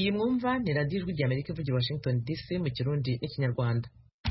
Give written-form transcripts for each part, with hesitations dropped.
iyi mwumva ni radiyo ijwi ry'Amerika ivugira i Washington DC mu Kirundi n'Ikinyarwanda.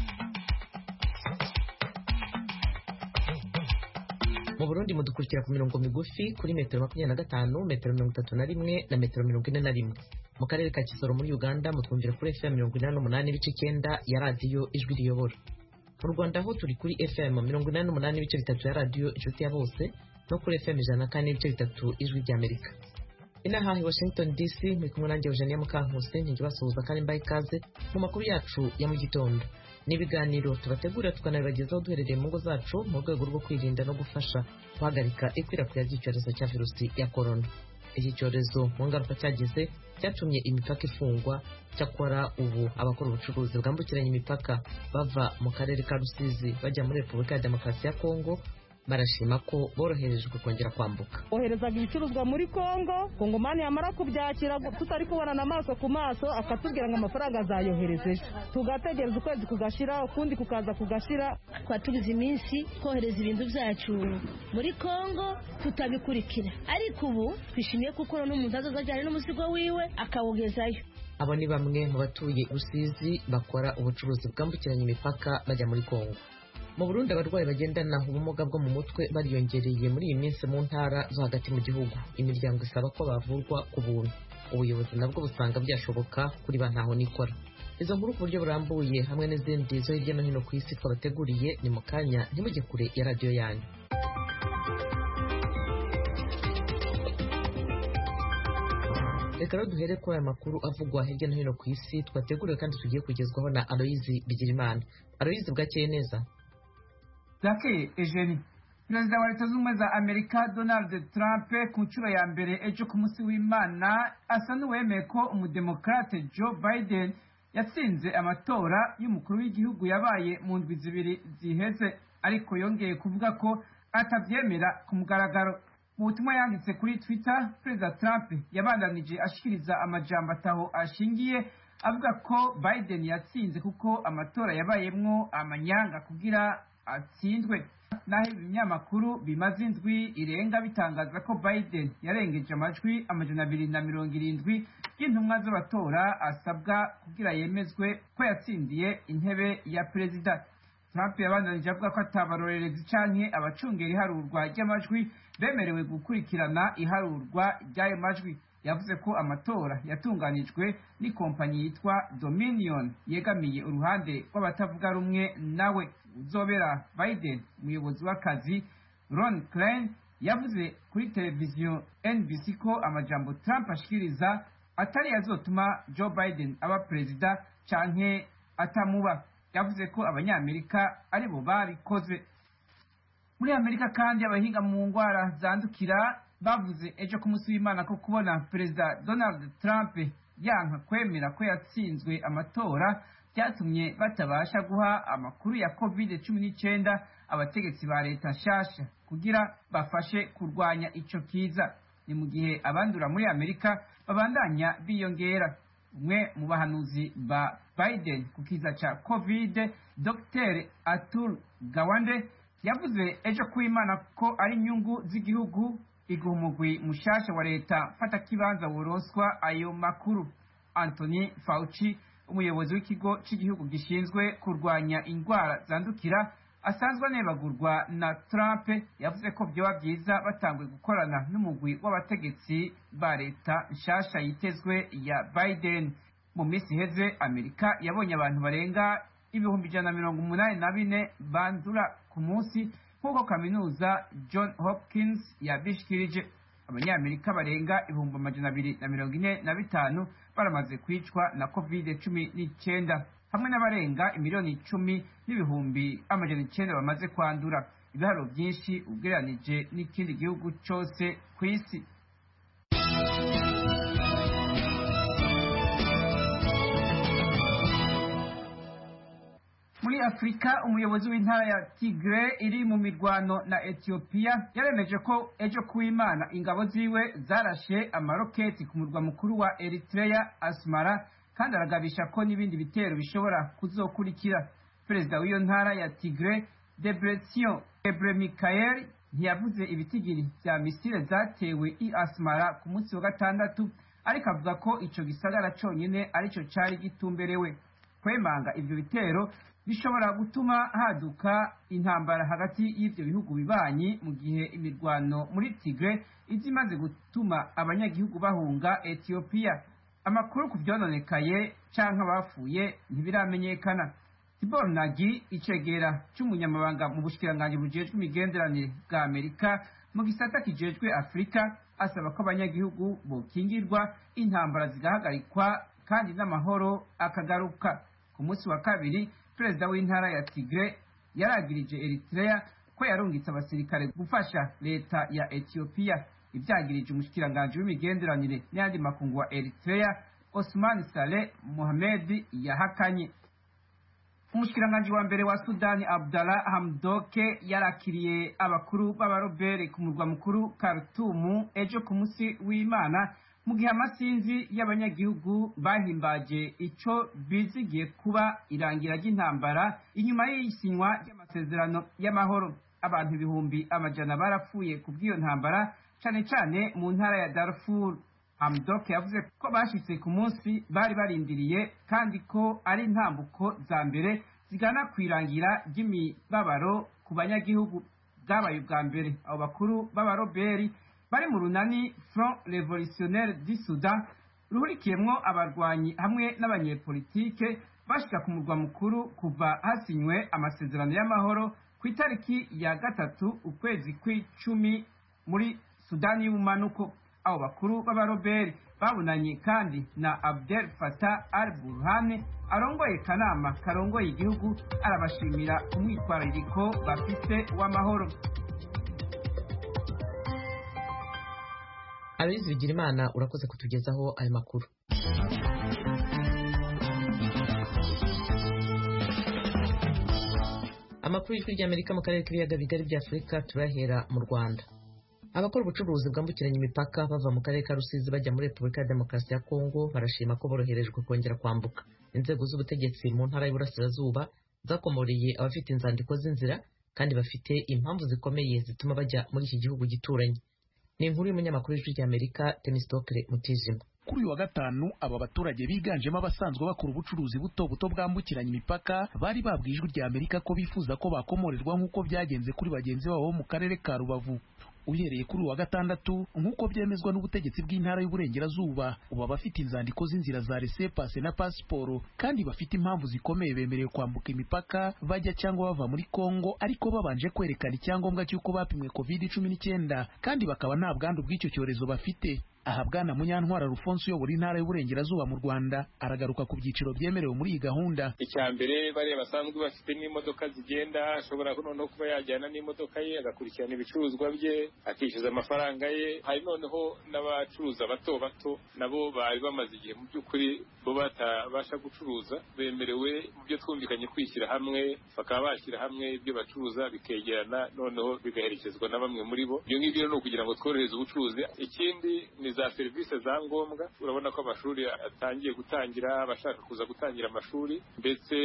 Mu Burundi mudukurikira ku mirongo migufi kuri metero 25, metero 31 na metero 41. Mu karere ka Kisoro muri Uganda mutwumvira kuri FM 88.9 ya radiyo ijwi riyobora. Mu Rwanda ho turi kuri FM 88.3 ya radiyo inshuti ya bose no kuri FM 104.3 ijwi ry'Amerika. Inaha i Washington DC muri kumwe nanjye Eugenia Mukankusi nkibasuhuza kandi mbaye ikaze mu makuru yacu ya mu gitondo. N'ibiganiro tubategura tukanabibagezaho duherereye mu ngo zacu mu rwego rwo kwirinda no gufasha guhagarika ikwirakwira ry'icyorezo cya virusi ya corona. Iki cyorezo mu ngaruka cyagize cyatumye imipaka ifungwa, cyakora ubu abakora ubucuruzi bwambukiranya imipaka bava mu karere ka Rusizi bajya muri Repubulika ya Demokarasi ya Kongo barashima ko boroherejwe kongera kwambuka. Oherezaga ibicuruzwa muri Kongo, Kongomani yamara kubyakira tutari kubonana amaso ku maso akatubwira ngo amafaranga azayohereje. Tugategereza ukwezi kugashira, ukundi kukaza kugashira. Twatugize iminsi kohereza ibintu byacu muri Kongo tutabikurikira. Ariko ubu twishimiye kuko n'umuntu azajyana n'umuzigo wiwe akawugezayo. Abo ni bamwe mu batuye Rusizi bakora ubucuruzi bwambukiranya imipaka bajya muri Kongo. Mu Burundi abarwayi bagendana ubumuga bwo mu mutwe bariyongereye muri iyi minsi mu ntara zo hagati mu gihugu. Imiryango isaba ko bavurwa ku buntu. Ubuyobozi nabwo busanga byashoboka kuri ba ntaho nikora. Izo nkuru ku buryo burambuye hamwe n'izindi zo hirya no hino ku isi twabateguriye ni mu kanya, ntimujye kure ya radiyo yanyu. Reka rero duhere kuri aya makuru avugwa hirya no hino ku isi twateguriwe kandi tugiye kugezwaho na Aloyizi Bigirimana. Aloyizi, bwakeye neza? Zake Eugenie. Perezida wa Leta Zunze Ubumwe za Amerika Donald Trump ku nshuro ya mbere ejo ku munsi w'Imana asa n'uwemeye ko umudemokrate Joe Biden yatsinze amatora y'umukuru w'igihugu yabaye mu ndwi zibiri ziheze, ariko yongeye kuvuga ko atabyemera ku mugaragaro. Mu butumwa yanditse kuri Twitter, Perezida Trump yabandanije ashikiriza amajambo ataho ashingiye avuga ko Biden yatsinze kuko amatora yabayemwo amanyanga kugira atsinzwe. Naho ibinyamakuru bimaze indwi irenga bitangaza ko Biden yarengeje amajwi 270 y'intumwa z'abatora asabwa kugira yemezwe ko yatsindiye intebe ya perezida. Trump yabandanije avuga ko atabarorerezi canke abacungera iharurwa ry'amajwi bemerewe gukurikirana iharurwa ry'ayo majwi. Yavuze ko amatora yatunganijwe n'ikompanyi yitwa Dominion yegamiye uruhande rw'abatavuga rumwe nawe. Uzobera Biden umuyobozi w'akazi Ron Klein yavuze kuri televiziyo NBC ko amajambo Trump ashikiriza atari yazotuma Joe Biden aba perezida canke atamuba. Yavuze ko abanyamerika aribo babikoze. Muri Amerika kandi abahinga mu ngwara zandukira bavuze ejo ku munsi w'Imana ko kubona Perezida Donald Trump yanka kwemera ko yatsinzwe amatora byatumye batabasha guha amakuru ya COVID-19 abategetsi ba leta nshasha kugira bafashe kurwanya ico kiza. Ni mu gihe abandura muri Amerika babandanya biyongera. Umwe mu bahanuzi ba Biden ku kiza ca COVID, Dr. Atul Gawande yavuze ejo ku Imana ko ari inyungu z'igihugu iguha umugwi mushasha wa leta fata kibanza woroswa ayo makuru. Anthony Fauci, umuyobozi w'ikigo cy'igihugu gishinzwe kurwanya indwara zandukira asanzwe anebagurwa na Trump, yavuze ko byoba byiza batanguye gukorana n'umugwi w'abategetsi ba leta nshasha yitezwe ya Biden. Mu minsi iheze Amerika yabonye abantu barenga 184 bandura ku munsi nk'uko kaminuza John Hopkins yabishikirije. Abanyamerika barenga 245 baramaze kwicwa na COVID-19 hamwe n'abarenga 10,10,900 bamaze kwandura, ibiharo byinshi ugereranije n'ikindi gihugu cyose ku isi. Muri Afrika, umuyobozi w'intara ya Tigre iri mu mirwano na Ethiopia yaremeje ko ejo ku Imana ingabo ziwe zarashe amaroketi ku murwa mukuru wa Eritrea Asmara, kandi aragabisha ko n'ibindi bitero bishobora kuzokurikira. Perezida w'iyo ntara ya Tigre Debretsion Gebremichael ntiyavuze ibitigiri vya misile zatewe i Asmara ku munsi wa gatandatu, ariko avuga ko ico gisagara conyene arico cari gitumberewe. Kwemanga ivyo bitero bishobora gutuma haduka intambara hagati y'ivyo bihugu bibanyi mu gihe imirwano muri Tigre izimaze gutuma abanyagihugu bahunga Ethiopia. Amakuru ku vyononekaye canke abapfuye ntibiramenyekana. Tibor Nagy, icegera c'umunyamabanga mu bushikiranganji bujejwe imigenderanire bwa Amerika mu gisata kijejwe Afrika, asaba ko abanyagihugu bokingirwa, intambara zigahagarikwa kandi n'amahoro akagaruka. Ku munsi wa kabiri, perezida w'intara ya Tigre yaragirije Eritrea ko yarungitse abasirikare gufasha leta ya Ethiopia. Ivyagirije umushikiranganji w'imigenderanire n'ayandi makungu wa Eritrea, Osman Saleh Mohamed, yahakanye. Umushikiranganji wa mbere wa Sudani Abdallah Hamdoke yarakiriye abakuru b'abarobere ku murwa mukuru Khartoum ejo ku munsi w'Imana, mu gihe amasinzi y'abanyagihugu bahimbaje ico bizigiye kuba irangira ry'intambara inyuma y'isinywa ry'amasezerano y'amahoro. Abantu ibihumbi amajana barapfuye ku bw'iyo ntambara, cane cane mu ntara ya Darfur. Hamdok yavuze ko bashitse ku munsi bari barindiriye kandi ko ari intambuko za mbere zigana kwirangira ry'imibabaro ku banyagihugu. Bwabaye ubwa mbere abo bakuru b'abaroberi bari mu runani Front Revolutionnaire du Sudan ruhurikiyemwo abarwanyi hamwe n'abanyepolitike bashika ku murwa mukuru kuva hasinywe amasezerano y'amahoro ku itariki ya 3 ukwezi kw'icumi muri Sudani y'ubumanuko. Abo bakuru b'abaroberi babunanye kandi na Abdel Fattah al-Burhan arongoye kanama karongoye igihugu, arabashimira umwitwarariko bafite w'amahoro. Aloyizi Bigirimana, urakoze kutugezaho ayo makuru. Amakuru y'ijwi ry'Amerika mu karere k'ibiyaga bigari bya Afurika turahera mu Rwanda. Abakora ubucuruzi bwambukiranya imipaka bava mu karere ka Rusizi bajya muri Repubulika ya Demokarasi ya Kongo barashima ko boroherejwe kongera kwambuka. Inzego z'ubutegetsi mu ntara y'Iburasirazuba zakomoreye abafite inzandiko z'inzira kandi bafite impamvu zikomeye zituma bajya muri iki gihugu gituranye. Ni inkuru y'umunyamakuru w'ijwi ry'Amerika Temistokle Mutijima. Kuri uyu wa gatanu aba baturage biganjemo abasanzwe bakora ubucuruzi buto buto bwambukiranya imipaka bari babwiye ijwi ry'Amerika ko bifuza ko bakomorerwa nk'uko byagenze kuri bagenzi babo mu karere ka Rubavu. Uhereye kuri uwa gatandatu nk'uko byemezwa n'ubutegetsi bw'intara y'Uburengerazuba, ubu bafite inzandiko z'inzira za laissez-passer na pasiporo kandi bafite impamvu zikomeye bemerewe kwambuka imipaka bajya cyangwa bava muri Kongo, ariko babanje kwerekana icyangombwa cy'uko bapimwe COVID-19 kandi bakaba nta bwandu bw'icyo cyorezo bafite. Aha Bwana Munyantwara Alphonse uyobora intara y'Uburengerazuba mu Rwanda aragaruka ku byiciro byemerewe muri iyi gahunda. Icyambere bari basanzwe bafite n'imodoka zigenda, ashobora no kuba yajyana n'imodoka ye agakurikirana ibicuruzwa bye akishyuza amafaranga ye. Hari noneho n'abacuruza bato bato nabo bari bamaze igihe mu by'ukuri bo batabasha gucuruza, bemerewe mu byo twumvikanye kwishyira hamwe, bakaba bashyira hamwe ibyo bacuruza bikegerana, noneho bigaherekezwa na bamwe muri bo. Ibyo ngibyo ni ukugira ngo tworohereze ubucuruzi. Ikindi ni za serivisi za ngombwa. Urabona ko amashuri atangiye gutangira, abashaka kuza gutangira amashuri, ndetse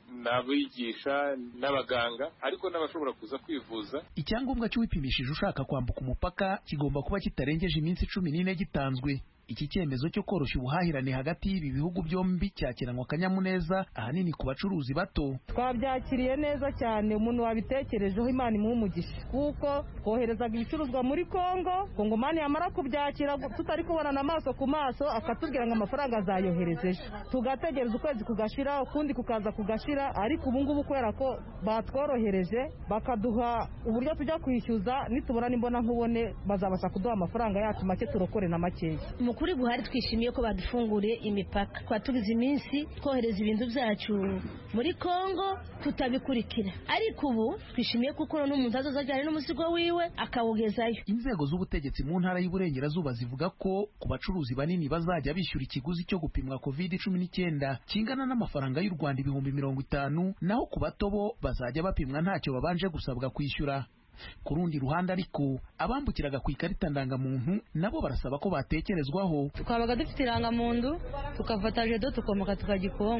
n'abigisha n'abaganga, ariko n'abashobora kuza kwivuza. Icyangombwa cy'uwipimishije ushaka kwambuka umupaka kigomba kuba kitarengeje iminsi 14 gitanzwe. Iki cyemezo cyo koroshya ubuhahirane hagati y'ibi bihugu byombi cyakiranwa akanyamuneza ahanini ku bacuruzi bato. Twabyakiriye neza cyane, umuntu wabitekerejeho Imana imuhe umugisha, kuko twoherezaga ibicuruzwa muri Kongo, Kongomani yamara kubyakira tutari kubonana amaso ku maso akatubwira ngo amafaranga azayoherezeje, tugategereza ukwezi kugashira ukundi kukaza kugashira, ariko ubu ngubu kubera ko batworohereje bakaduha uburyo tujya kwishyuza, nitubona n'imbona nkubone bazabasha kuduha amafaranga yacu make turokore na makeya. Kuri Buhari twishimiye ko badufunguriye imipaka, twatugize iminsi twohereza ibintu byacu muri Kongo tutabikurikira, ariko ubu twishimiye kuko n'umuntu azajyana n'umusigo wiwe akawugezayo. Inzego z'ubutegetsi mu ntara y'Uburengerazuba zivuga ko ku bacuruzi banini bazajya bishyura ikiguzi cyo gupimwa COVID-19 kingana n'amafaranga y'u Rwanda 50,000, naho ku bato bo bazajya bapimwa ntacyo babanje gusabwa kwishyura. Ku rundi ruhande ariko abambukiraga ku ikarita ndangamuntu nabo barasaba ko batekerezwaho. Twabaga dufite irangamuntu tukafata jedo tukomoka tukagikongo,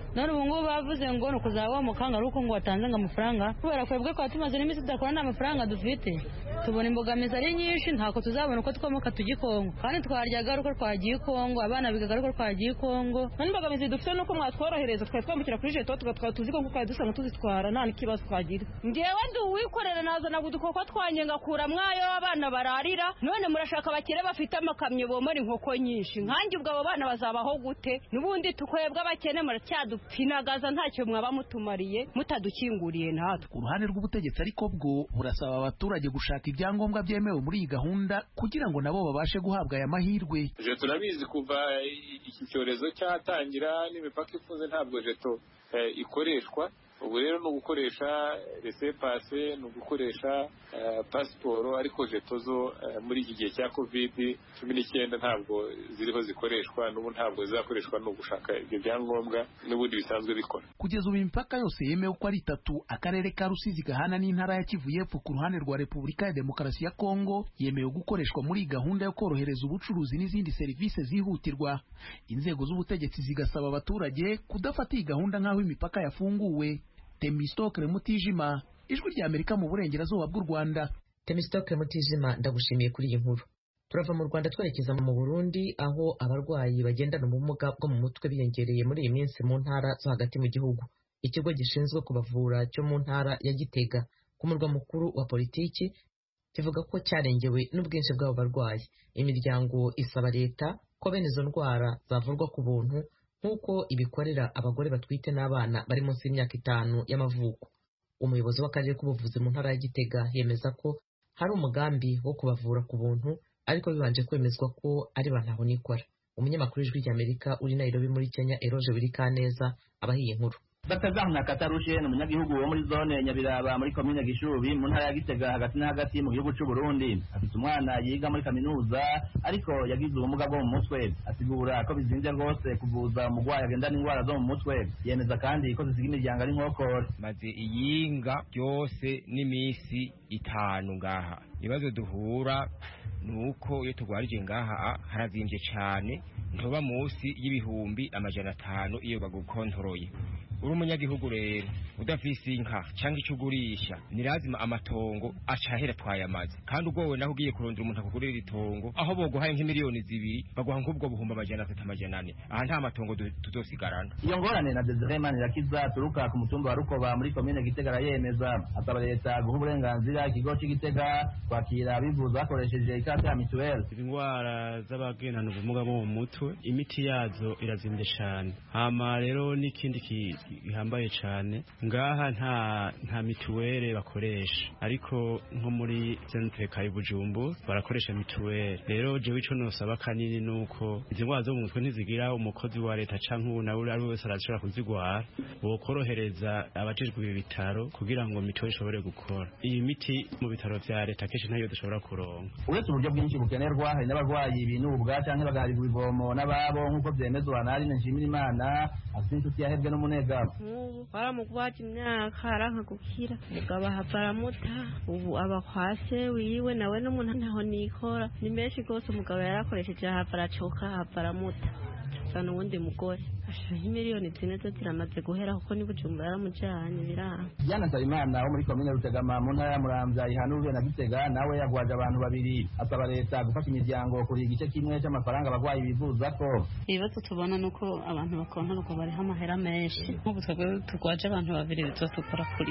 none ubu ngubu bavuze ngo ni ukuzaba mukanga ari uko ngo watanze ngo amafaranga kubera twebwe kwa tumaze n'iminsi tudakora nta mafaranga dufite tubona imbogamizi ari nyinshi ntako tuzabona uko twomoka tujya i Kongo kandi twaryaga ari uko twagiye i Kongo abana bigaga ari uko twagiye i Kongo none imbogamizi dufite nuko mwatworohereza twari twambukira kuri jeto tugatwara tuzi ko twari dusanga tuzitwara nta n'ikibazo twagira ngewe ndi uwikorera nazana udukoko twanye ngakura mwayo abana bararira none murashaka abakire bafite amakamyo bomora inkoko nyinshi nkanjye ubwo abo bana bazabaho gute n'ubundi tukwebwe abakene muracyadupfinagaza ntacyo mwaba mutumariye mutadukinguriye natwe uruhande rw'ubutegetsi ariko bwo burasaba abaturage gushaka ibyangombwa byemewe muri iyi gahunda kugira ngo nabo babashe guhabwa aya mahirwe. Turabizi kuva iki cyorezo cyatangira n'imipaka ifunze ntabwo jeto ikoreshwa. Ubu rero ni ugukoresha resepase, ni ugukoresha pasiporo, ariko jeto zo muri iki gihe cya COVID-19 ntabwo ziriho zikoreshwa, n'ubu ntabwo zizakoreshwa, no gushaka ibyo byangombwa n'ubundi bisanzwe bikora. Kugeza ubu imipaka yose yemewe uko ari 3, akarere ka Rusizi gahana n'intara ya Kivu y'Epfo ku ruhande rwa Repubulika ya Demokarasi ya Kongo yemewe gukoreshwa muri gahunda yo korohereza ubucuruzi n'izindi serivisi zihutirwa. Inzego z'ubutegetsi zigasaba abaturage kudafata iyi gahunda nk'aho imipaka yafunguwe. Temistokle Mutijima, Ijwi rya Amerika mu burengerazuba bw'u Rwanda. Temistokle Mutijima, ndagushimiye kuri iyi nkuru. Turava mu Rwanda twerekeza mu Burundi, aho abarwayi bagendana ubumuga bwo mu mutwe biyongereye muri iyi minsi mu ntara zo hagati mu gihugu. Ikigo gishinzwe kubavura cyo mu ntara ya Gitega ku murwa mukuru wa politiki kivuga ko cyarengewe n'ubwinshi bw'abo barwayi. Imiryango isaba leta ko bene izo ndwara zavurwa ku buntu nk'uko ibikorera abagore batwite n'abana bari munsi y'imyaka 5 y'amavuko. Umuyobozi w'akarere k'ubuvuzi mu ntara ya Gitega yemeza ko hari umugambi wo kubavura ku buntu, ariko bibanje kwemezwa ko ari bantaho nikora. Umunyamakuru w'Ijwi rya Amerika uri Nairobi muri Kenya, Eroje Birikaneza, abahiye inkuru. Dr. Zahna Katarushe ni umunyagihugu wo muri zone Nyabiraba muri komine Gishubi mu ntara ya Gitega hagati na hagati mu gihugu cy'u Burundi. Afite umwana yiga muri kaminuza ariko yagize ubumuga bwo mu mutwe. Asigura ko bizinze rwose kuvuza umugwayi agendana indwara zo mu mutwe. Yemeza kandi ko zisiga imiryango ari nkokora. Maze iyinga byose n'imisi 5 ngaha. Ibibazo duhura nuko iyo tugwarije ngaha harazimvye cyane, ntoba munsi y'ibihumbi 500 iyo bagukontroye. Uri umunyagihugu rero udafise inka cyangwa icyo ugurisha, ni lazima amatongo acahera twayamaze, kandi ubwo naho ugiye kurondera umuntu akugurira itongo aho boguhaye nk'imiliyoni 2 baguha nk'ubwo buhumba 300 aha nta matongo tuzosigarana. Iyo ngorane na Desire Manirakiza turuka ku mutumba wa Rukoba muri komine Gitega yemeza, asaba leta guha uburenganzira ikigo cy'Igitega kwakira abivuza bakoresheje ikarita ya mituweli. Indwara z'abagendana ubumuga bwo mu mutwe imiti yazo irazimvye cyane, hama rero n'ikindi gihambaye cyane ngaha nta mituweli bakoresha, ariko nko muri centre ka Bujumbu barakoresha mituweli. Rero jewe ico nosaba kanini nuko izi ndwara zo mu mutwe ntizigira umukozi wa leta canke ubu nawe ari wese arashobora kuzigwara, bokorohereza abajejwe ibi bitaro kugira ngo mituweli ishobore gukora. Iyi miti mu bitaro vya leta kenshi ntayo dushobora kuronka. Uretse uburyo bwinshi bukenerwa, hari n'abarwayi binubwa canke bagaharirwa ivomo n'ababo nk'uko vyemezwa na Aline Nshimirimana afite inshuti yahebwe n'umunega. Baramugwaje imyaka aranka gukira, mugabo baramuta, ubu abakwase wiwe nawe n'umuntu ntaho nikora, ni menshi gose umugabo yarakoresheje baracoka baramuta sana uwundi mugore miliyoni 4 ziramaze guhera kuko ni Bujumbura yaramujanye biraha. Diana Nsabimana wo muri komine Rutegama mu ntara ya Muramvya ihanurwe na Gitega nawe yagwaje abantu 2, asaba leta gufasha imiryango kuri igice kimwe cy'amafaranga abagwayi bivuza ko. Ibibazo tubona nuko abantu bakonta nuko bari amahera menshi, nk'ubu twebwe tugwaje abantu 2 bizotugora kuri.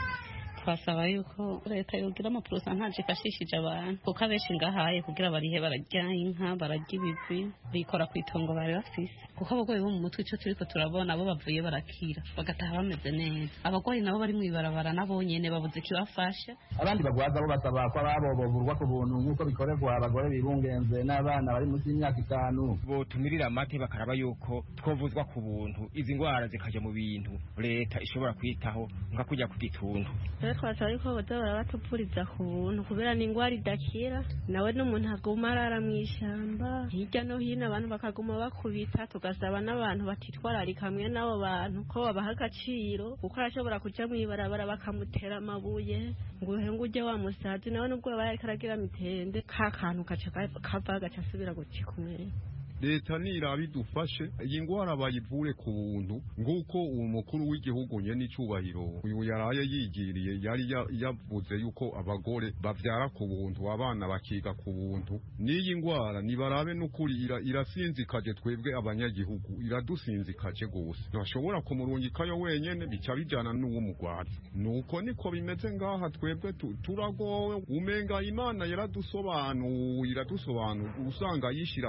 Twasaba yuko leta yogira amaprosa ntaje ifashishije abantu kuko abenshi ngahaye kugira barihe barajya inka barajya ibivi bikora kwitongo bari bafise, kuko abagwayi bo mu mutwe ico turiko turabona abo bavuye barakira bagataha bameze neza. Abagwayi nabo bari mwibarabara nabo nyene babuze kibafasha. Abandi bagwaza bo basaba ko ababo bovurwa ku buntu nk'uko bikorerwa abagore bibungenze n'abana bari munsi y'imyaka 5. Botumirira amate bakaraba yuko twovuzwa ku buntu, izi ngwara zikaja mu bintu leta ishobora kwitaho nka kujya ku gituntu. Twasaba yuko boza barabatupfuriza ku buntu kubera ni ingwara idakira, nawe n'umuntu aguma arara mw'ishamba hirya no hino abantu bakaguma bakubita. Tugasaba n'abantu batitwararika hamwe n'abo bantu ko babaha agaciro, kuko arashobora kuja mw'ibarabara bakamutera amabuye ngo uhenge wa musazi nawe nubwo yabaye karagira mitende ka kantu kaca kava gaca asubira gucika umwere. leta nirabidufashe iyi ngwara bayivure ku buntu nguko uwo mukuru w'igihugu nye n'icubahiro uyu yaraye yigiriye yari yavuze yuko abagore bavyara ku buntu abana bakiga ku buntu n'iyi ngwara nibarabe n'ukuri irasinzikaje twebwe abanyagihugu iradusinzikaje gose ntashobora kumurungikayo wenyene bica bijana n'uwo mugwaza nuko niko bimeze ngaha twebwe turagowe umenga imana iradusobanura usanga yishira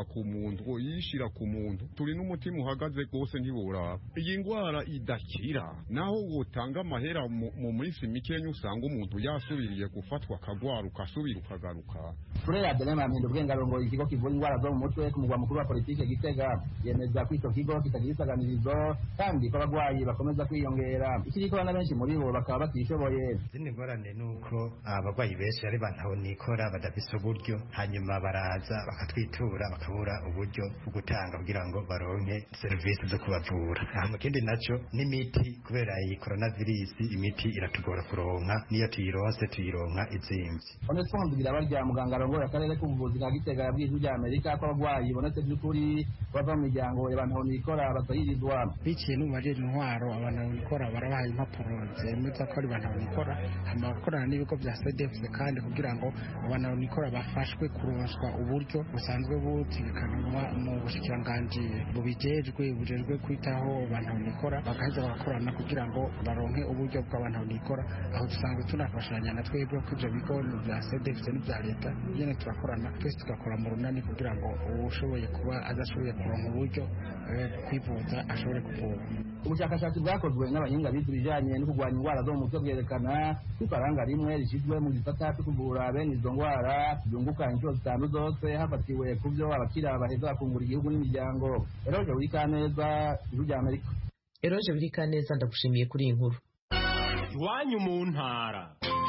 ku muntu turi n'umutima uhagaze gose ntiboraba iyi ngwara idakira naho wotanga amahera mu minsi mikenya usanga umuntu yasubiriye gufatwa akagwara ukasubira ukagaruka Furera Adelema Mpindo Bwengarongo ikigo kivura ingwara zo mu mutwe ku mugwa mukuru wa politike Gitega yemeza ko ico kigo kitagira isaganirizo kandi ko abagwayi bakomeza kwiyongera ikiriko na benshi muri bo bakaba batishoboye zindi ngorane nuko abagwayi benshi ari bantaho nikora badafise uburyo hanyuma baraza bakatwitura bakabura uburyo bwo gutanga kugira ngo baronke serivisi zo kubavura mu kindi naco n'imiti kubera iyi coronavirus imiti iratugora kuronka niyo tuyironka izimvye Onesphore Birabarya muganga arongoye akarere k'ubuvuzi ka Gitega yabwiye ijwi ry'Amerika ko abagwayi bonetse by'ukuri bava mu miryango y'abantu nikora batayirizwa biciye n'umubajije intwaro abantu nikora barabahaye impapuro zemeza ko ari abantu nikora amakorana n'ibigo bya CDFC kandi kugira ngo abantu nikora bafashwe kuronswa uburyo busanzwe butikanwa mu bushikiranganji bujejwe kwitaho abantu nikora bakaza bagakorana kugira ngo baronke uburyo bw'abantu nikora aho dusanzwe tunafashanya na twebwe ku ivyo bigo bya CDFC n'ibya leta nyene turakorana twese tugakora mu runani kugira ngo ushoboye kuba adashoboye kuronka uburyo kwivuza ashobore kuvurwa ubushakashatsi bwakozwe n'abahinga bize ibijanye no kurwanya ingwara zo mu mutwe bwerekana ko ifaranga rimwe rishizwe mu gisata cyo kuvura bene izo ngwara byunguka inshuro zitanu zose hafatiwe ku byo abakira baheza bakungura igihugu n'imiryango Eroje Burikaneza ijwi ry'Amerika Eroje Burikaneza ndagushimiye kuri iyi nkuru iwanyu mu ntara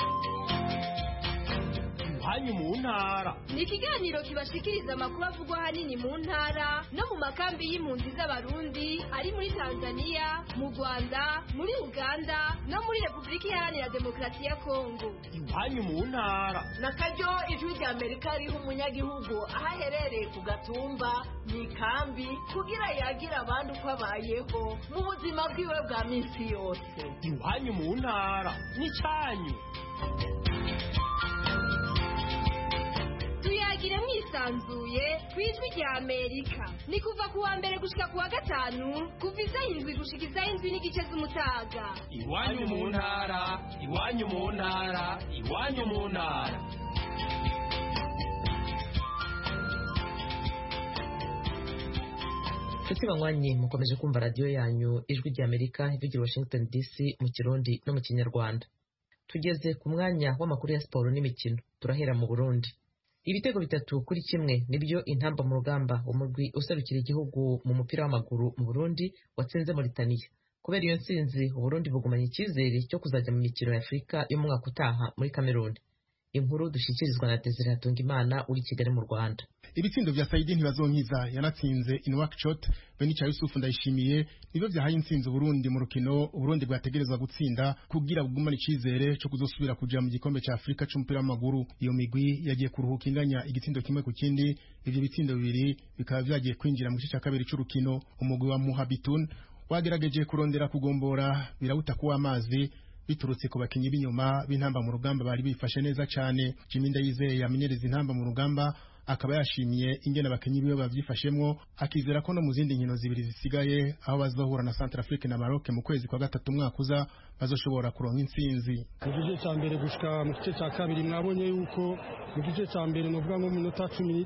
iwanyu mu ntara ni ikiganiro kibashikiriza amakuru avugwa ahanini mu ntara no mu makambi y'impunzi z'abarundi ari muri Tanzania mu Rwanda muri Uganda no muri Repubulika Iharanira Demokarasi ya Kongo iwanyu mu ntara na karyo ijwi ry'Amerika riha umunyagihugu aho aherereye ku gatumba mu ikambi kugira yagira abandi uko abayeho mu buzima bwiwe bwa minsi yose iwanyu mu ntara n'icyanyu tuyagire mwisanzuye ku ijwi ry'Amerika ni kuva ku wa mbere gushika ku wa gatanu kuva iz'indwi gushika iz'indwi n'igice z'umutaga iwanyu mu ntara iwanyu mu ntara iwanyu mu ntara Nshuti banywanyi mukomeje kumva radiyo yanyu ijwi ry'Amerika ivugira Washington DC mu Kirundi no mu Kinyarwanda tugeze ku mwanya w'amakuru ya siporo n'imikino turahera mu Burundi ibitego 3-1 nibyo intamba mu rugamba umurwi userukira igihugu mu mupira w'amaguru mu Burundi watsinze Mauritania kubera iyo ntsinzi Burundi bugumanye icyizere cyo kuzajya mu mikino ya Afrika yo mu mwaka utaha muri Cameroon inkuru dushikirizwa na Desire Hatungimana uri Kigali mu Rwanda ibitsindo vya Saidi ntibazonkiza yanatsinze Inwakshot Benica Yusuf Ndayishimiye nibyo vyahaye intsinzi Burundi mu rukino Burundi bwategerezwa gutsinda kugira bugumane icizere cyo kuzosubira kuja mu gikombe ca Afrika c'umupira w'amaguru iyo migwi yagiye kuruhuka inganya igitsindo kimwe ku kindi ivyo bitsindo bibiri bikaba vyagiye kwinjira mu gice ca kabiri c'urukino umugwi wa Muhabitun wagerageje kurondera kugombora birawuta kuwa amazi biturutse ku bakinyi b'inyuma b'intamba mu rugamba bari bifashe neza cyane Jimmy Ndayizeye yamenyereza intamba mu rugamba akaba yashimiye ingene abakinyi biwe bavyifashemwo akizera ko no mu zindi nkino zibiri zisigaye aho bazohura na Centrafrique na Maroc mu kwezi kwa gatatu mwaka uza bazoshobora kuronka intsinzi mu gice cya mbere gushika mu gice cya kabiri mwabonye yuko mu gice cya mbere novuga ngo minota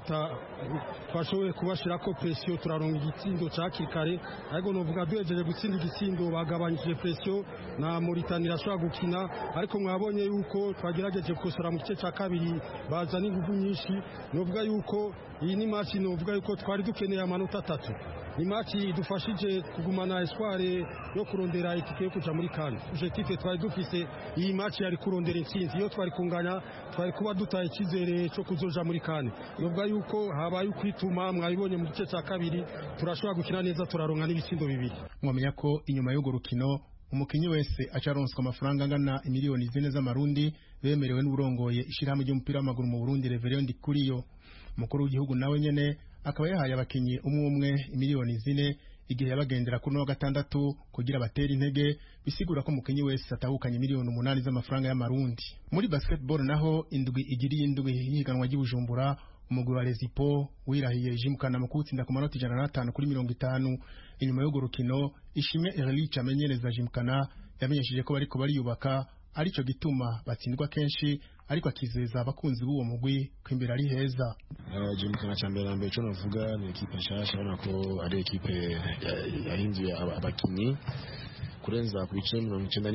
10 twashoboye kubashirako pressio turaronga igitsindo cya kikare ariko novuga duhejeje gutsinda igitsindo bagabanyije pressio na Mauritania irashobora gukina ariko mwabonye yuko twagerageje gukosora mu gice cya kabiri bazana ingufu nyinshi novuga yuko iyi ni match novuga yuko twari dukeneye amanota 3 ni match idufashije kugumana espoir yo kurondera itike yo kuja muri CAN objectif twari dufise iyi match yari kurondera intsinzi iyo twari kunganya twari kuba dutaye ikizere cyo kuzoja muri CAN novuga yuko habaye ukwituma mwabibonye mu gice cya kabiri turashobora gukina neza turaronka n'ibitsindo bibiri mwamenya ko inyuma y'ugo rukino umukinyi wese acaronswa amafaranga angana miliyoni 4 z'amarundi bemerewe n'uburongoye ishirahamwe ry'umupira w'amaguru mu Burundi Reverend Kuriyo mukuru w'igihugu nawe nyene akaba yahaye abakinyi umwe miliyoni 4 igihe yabagendera kuri wa gatandatu kugira batera intege, bisigura ko umukinyi wese atahukanye miliyoni 8 z'amafaranga y'amarundi. Muri basketball naho indwi igiriye indwi yiganwa ry'Ibujumbura, umugwi wa Rezipo wirahiye Jimkana mu kutsinda ku manota 105 kuri 50. Inyuma y'ugo rukino Ishimwe Erlich amenyereza Jimkana yamenyesheje ko bariko bariyubaka, arico gituma batsindwa kenshi, ariko akizeza abakunzi b'uwo mugwi ko imbere ari heza. Jimkana cyambere nambe cyo navuga ni equipe nshasha, ubona ko ari equipe yahinduye abakinyi kurenza ku bice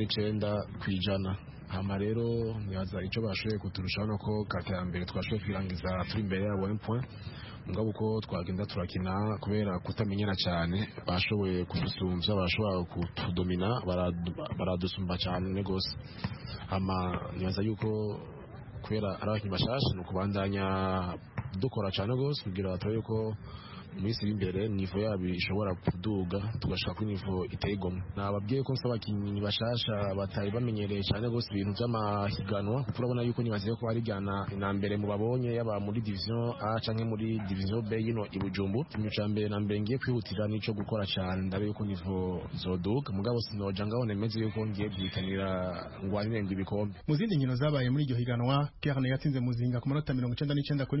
99 kwijana. Hama rero nibaza icyo bashoboye kuturushaho nuko kata ya mbere twashoboye kwirangiza turi imbere yabo 1 point, mugabo uko twagenda turakina kubera kutamenyera cyane bashoboye kudusumbya, bashobora kutudomina, baradusumba cyane gose. Hama nibaza yuko kubera ari abakinyi bashasha no kubandanya dukora cyane gose kugira batabe yuko mwisi imbere nivo yabo ishobora kuduga tugashaka ku nivo itegomwe. Nababwiye ko nsaba abakinyi bashasha batari bamenyereye cyane gose ibintu by'amahiganwa, kuko urabona yuko nibaziye ko ari gana inambere mu babonye yaba muri division A canke muri division B yino Ibujumbu. Kimwe cyambere nambere ngiye kwihutira nico gukora cyane, ndabe yuko nivo zoduga, mugabo sinoja ngaho nemeze yuko ngiye guhitanira ngwanire ibikombe. Mu zindi nkino zabaye muri iryo higanwa, Kerne yatsinze Muzinga ku manota 99 kuri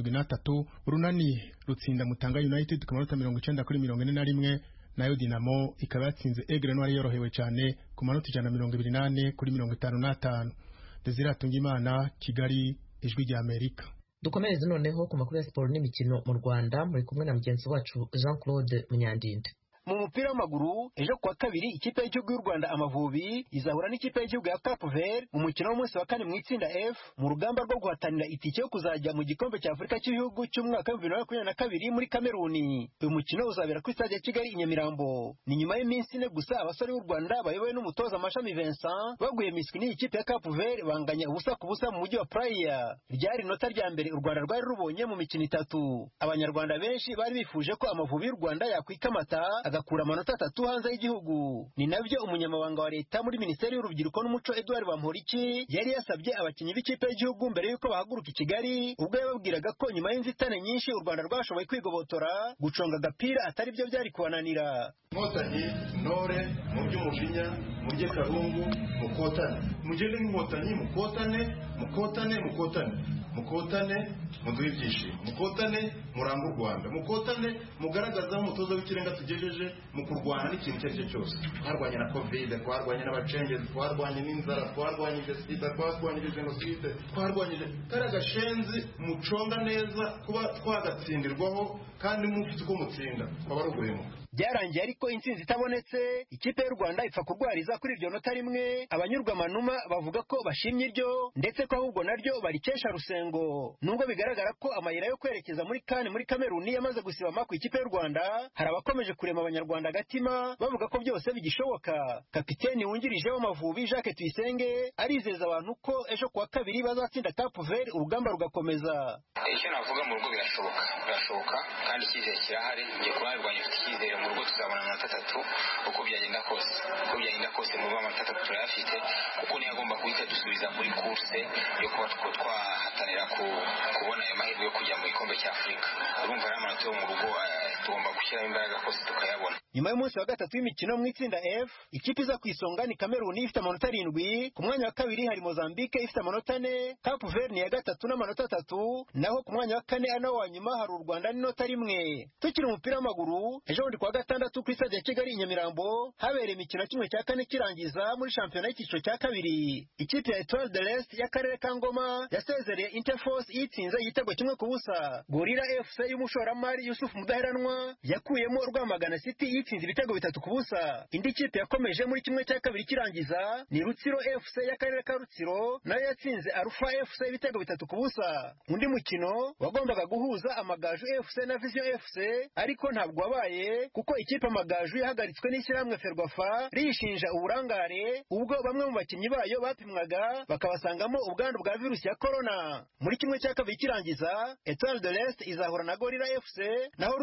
73, Urunani rutsinda Mutanga United ku manota 90 kuri 41, nayo Dinamo ikaba yatsinze Aigle Noir yorohewe cyane ku manota 128 kuri 55. Desire Tungimana, Kigali, Ijwi rya Amerika. Dukomereze noneho ku makuru ya siporo n'imikino mu Rwanda, muri kumwe na mugenzi wacu Jean-Claude Munyandinda. Mu mupira w'amaguru ejo kwa kabiri ikipe y'igihugu y'u Rwanda Amavubi izahura n'ikipe y'igihugu ya Cape Verde mu mukino w'umunsi wa 4 mu itsinda F mu rugamba rwo guhatanira itike yo kuzajya mu gikombe cya Afurika cy'ibihugu cy'umwaka wa 2022 muri Kameruni. Uyu mukino uzabera kuri stade ya Kigali i Nyamirambo. Ni nyuma y'iminsi ine gusa abasore b'u Rwanda bayobowe n'umutoza Mashami Vincent baguye miswi n'ikipe ya Cape Verde banganya ubusa ku busa mu mujyi wa Praia. Ryari nota rya mbere u Rwanda rwari rubonye mu mikino itatu. Abanyarwanda benshi bari bifuje ko Amavubi y'u Rwanda yakwikamata agakura amanota 3 hanze y'igihugu. Ni nabyo umunyamabanga wa leta muri Minisiteri y'Urubyiruko n'Umuco Edouard Bamporiki yari yasabye abakinyi b'ikipe y'igihugu mbere yuko bahaguruka i Kigali, ubwo yababwiraga ko nyuma y'inzitane nyinshi u Rwanda rwashoboye kwigobotora, guconga agapira atari byo byari kubananira. Inkotanyi Ntore mu by'umujinya murye Karungu mukotane, mugende nk'inkotanyi mukotane muduhe ibyishimo, mukotane muranga u Rwanda, mukotane mugaragaza umutoza w'ikirenga tugejeje mu kurwana n'ikintu icyo ari cyo cyose. Twarwanye na covid, twarwanye n'abacengezi, twarwanye n'inzara, twarwanyije sida, twarwanyije jenoside, twarwanyije karagashenzi muconga neza kuba twagatsindirwaho kandi mufite uko mutsinda kwaba ari uguhemuka. Byarangiye ariko intsinzi itabonetse, ikipe y'u Rwanda ipfa kurwariza kuri iryo nota rimwe. Abanyurwa amanuma bavuga ko bashimye iryo, ndetse ko ahubwo naryo barikesha Rusengo. Nubwo bigaragara ko amayira yo kwerekeza muri CAN muri Kameruni yamaze gusibama ku ikipe y'u Rwanda, hari abakomeje kurema abanyarwanda agatima bavuga ko byose bigishoboka. Kapiteni wungirije w'Amavubi Jacques Tuyisenge arizeza abantu ko ejo kuwa kabiri bazatsinda Cape Verde urugamba rugakomeza. Icyo navuga mu rugo birashoboka kandi icyizere kirahari. Ngiye kurwanya ifite icyizere mu rugo tuzabona amanota 3 uko byagenda kose mu amanota 3 turayafite, kuko niyo agomba guhita dusubiza muri course yo kuba twahatanira kubona ayo mahirwe yo kujya mu gikombe cya Afurika. Urumva ari amanota yo mu rugo tugomba gushyiraho imbaraga kose tukayabona. Nyuma y'umunsi wa 3 w'imikino mu itsinda F, ikipe iza ku isonga ni Kameruni ifite amanota 7, ku mwanya wa kabiri hari Mozambique ifite amanota 4, Cape Verde ni ya gatatu n'amanota 3, naho ku mwanya wa 4 ana wa nyuma hari u Rwanda n'inota 1. Tukiri umupira w'amaguru, ejo bundi kwa gatandatu kuri stade ya Kigali i Nyamirambo habereye imikino kimwe cya 4 kirangiza muri shampiyona y'icyiciro cya kabiri. Ikipe ya Etoile de l'Est y'akarere ka Ngoma yasezereye Interforce yitsinze igitego kimwe ku busa. Gorilla FC y'umushoramari Yusuf Mudaheranwa yakuyemo Rwamagana City yitsinze ibitego 3 ku busa. Indi kipe yakomeje muri kimwe cya kabiri kirangiza ni Rutsiro FC y'akarere ka Rutsiro, nayo yatsinze Alpha FC ibitego 3 ku busa. Undi mukino wagombaga guhuza Amagaju FC na Vision FC ariko ntabwo wabaye, kuko ikipe Amagaju yahagaritswe n'ishyirahamwe Ferwafa riyishinja uburangare ubwo bamwe mu bakinnyi bayo bapimwaga bakabasangamo ubwandu bwa virusi ya corona. Muri kimwe cya kabiri kirangiza Etoile de l'Est izahura na Gorilla FC, naho Rutsiro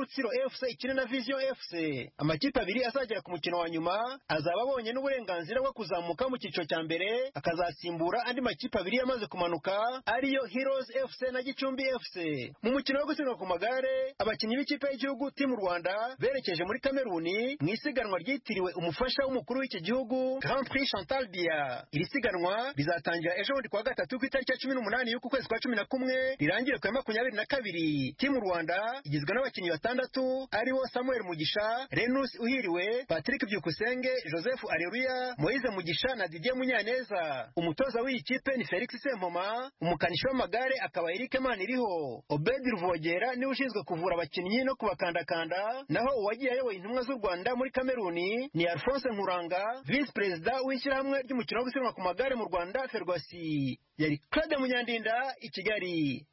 FC ikine na Vision FC. Amakipe abiri azagera ku mukino wa nyuma azaba abonye n'uburenganzira bwo kuzamuka mu cyiciro cya mbere akazasimbura andi makipe abiri yamaze kumanuka ariyo Heroes FC na Gicumbi FC. Mu mukino wo gusiganwa ku magare abakinnyi b'ikipe y'igihugu Team Rwanda berekeje muri Kameruni mu isiganwa ryitiriwe umufasha w'umukuru w'iki gihugu Grand Prix Chantal Biya. Iri siganwa bizatangira ejo bundi kuwa gatatu ku itariki ya 18 y'uku kwezi kwa 11 rirangire ku 22. Team Rwanda igizwe n'abakinnyi batandatu aribo Samuel Mugisha, Renus Uhiriwe, Patrick Byukusenge, Joseph Areruya, Moise Mugisha na Didier Munyaneza. Umutoza w'iyi kipe ni Felix Sempoma, umukanishi w'amagare akaba Eric Maniriho. Obed Ruvogera ni ushinzwe kuvura abakinnyi no kubakandakanda, naho uwagiye ayoboye intumwa z'u Rwanda muri Kameruni ni Alphonse Nkuranga, Vice President w'ishyirahamwe ry'umukino wo gusiganwa ku magare mu Rwanda Ferwasi. Yari Claude Munyandinda i Kigali.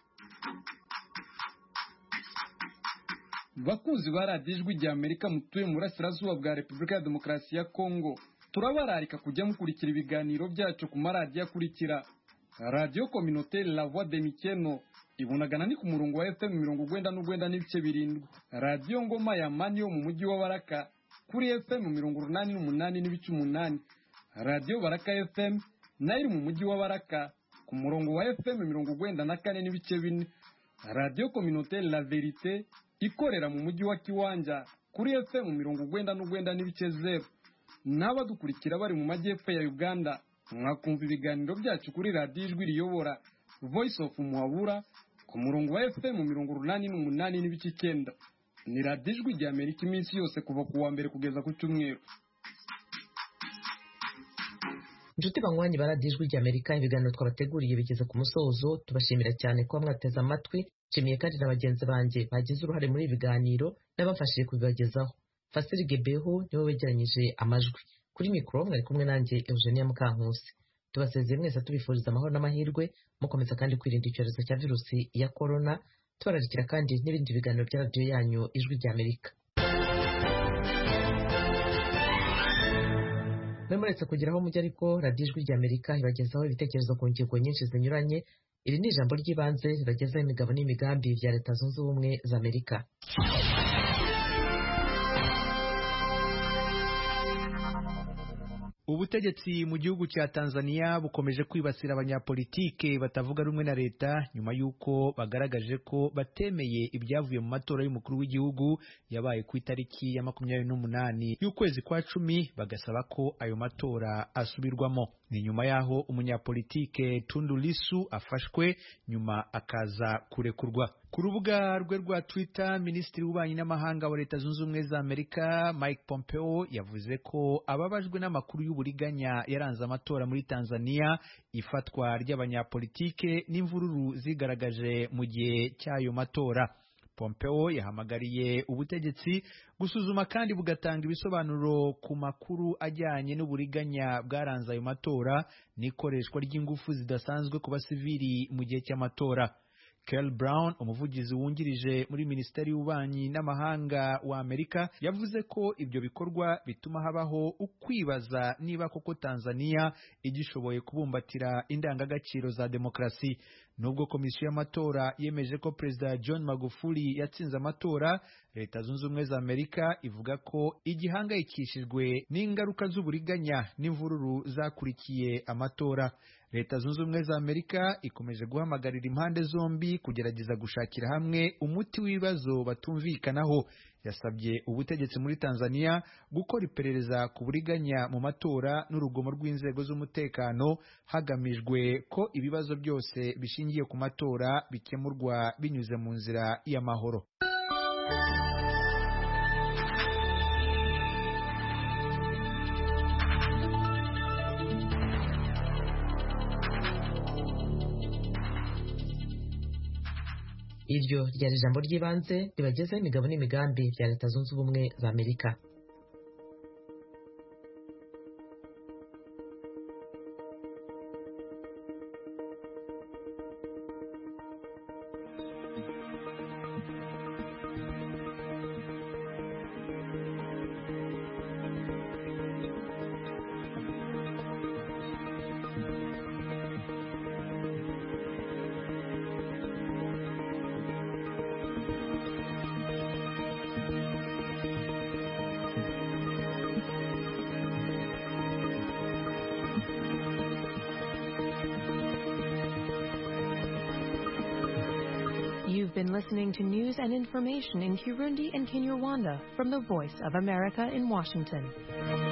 Bakunzi ba radiyo ijwi rya Amerika mutuye mu burasirazuba bwa Repubulika ya Demokarasi ya Kongo, turabararika kujya mukurikira ibiganiro byacu ku maradiyo akurikira: Radio Communautaire La Voix de Mikeno ibunagana ni ku murongo wa FM 99.7, Radio Ngoma ya Mani yo mu mujyi wa Baraka kuri FM 88.8, Radio Baraka FM nayo mu mujyi wa Baraka ku murongo wa FM 94.4, Radio Communautaire La Verite ikorera mu mujyi wa Kiwanja kuri FM 99.0. N'abadukurikira bari mu majyepfo ya Uganda mwakumva ibiganiro byacu kuri radiyo ijwi riyobora Voice of Muhabura ku murongo wa FM 88.9. Ni radiyo ijwi rya Amerika iminsi yose kuva ku wa mbere kugeza ku cyumweru. Inshuti banywanyi ba radiyo ijwi rya Amerika, ibiganiro twabateguriye bigeze ku musozo. Tubashimira cyane kuba mwateze amatwi. Nshimiye kandi na bagenzi banjye bagize uruhare muri ibi biganiro n'abafashije kubibagezaho. Fasiri Gebeho niwe wegeranyije amajwi. Kuri mikoro mwari kumwe nanjye Eugenia Mukankusi. Tubasezeye mwese tubifuriza amahoro n'amahirwe, mukomeza kandi kwirinda icyorezo cya virusi ya corona. Tubararikira kandi n'ibindi biganiro bya radiyo yanyu ijwi rya Amerika. Muretse kugeraho mujya ariko radiyo ijwi rya Amerika ibagezaho ibitekerezo ku ngingo nyinshi zinyuranye. Iri ni ijambo ry'ibanze ribagezaho imigabo n'imigambi bya Leta Zunze Ubumwe za Amerika. Ubutegetsi mu gihugu cya Tanzania bukomeje kwibasira abanyapolitike batavuga rumwe na leta nyuma y'uko bagaragaje ko batemeye ibyavuye mu matora y'umukuru w'igihugu yabaye ku itariki ya 28 y'ukwezi kwa 10, bagasaba ko ayo matora asubirwamo. Ni nyuma yaho umunyapolitike Tundu Lissu afashwe nyuma akaza kurekurwa. Ku rubuga rwe rwa Twitter, Minisitiri w'Ububanyi n'Amahanga wa Leta Zunze Ubumwe za Amerika Mike Pompeo yavuze ko ababajwe n'amakuru y'uburiganya yaranze amatora muri Tanzania, ifatwa ry'abanyapolitike n'imvururu zigaragaje mu gihe cy'ayo matora. Pompeo yahamagariye ubutegetsi gusuzuma kandi bugatanga ibisobanuro ku makuru ajyanye n'uburiganya bwaranze ayo matora n'ikoreshwa ry'ingufu zidasanzwe ku basivili mu gihe cy'amatora. Kel Brown, umuvugizi wungirije muri Minisiteri y'Ububanyi n'Amahanga wa Amerika, yavuze ko ibyo bikorwa bituma habaho ukwibaza niba koko Tanzania igishoboye kubumbatira indangagaciro za demokrasi. Nubwo komisiyo y'amatora yemeje ko Perezida John Magufuli yatsinze amatora, Leta Zunze Ubumwe za Amerika ivuga ko igihangayikishijwe n'ingaruka z'uburiganya n'imvururu zakurikiye amatora. Leta Zunze Ubumwe za Amerika ikomeje guhamagarira impande zombi kugerageza gushakira hamwe umuti w'ibibazo batumvikanaho. Yasabye ubutegetsi muri Tanzania gukora iperereza ku buriganya mu matora n'urugomo rw'inzego z'umutekano hagamijwe ko ibibazo byose bishingiye ku matora bikemurwa binyuze mu nzira y'amahoro. Iryo ryari ijambo ry'ibanze ribagezaho imigabo n'imigambi bya Leta Zunze Ubumwe za Amerika. You've been listening to news and information in Kirundi and Kinyarwanda from the Voice of America in Washington.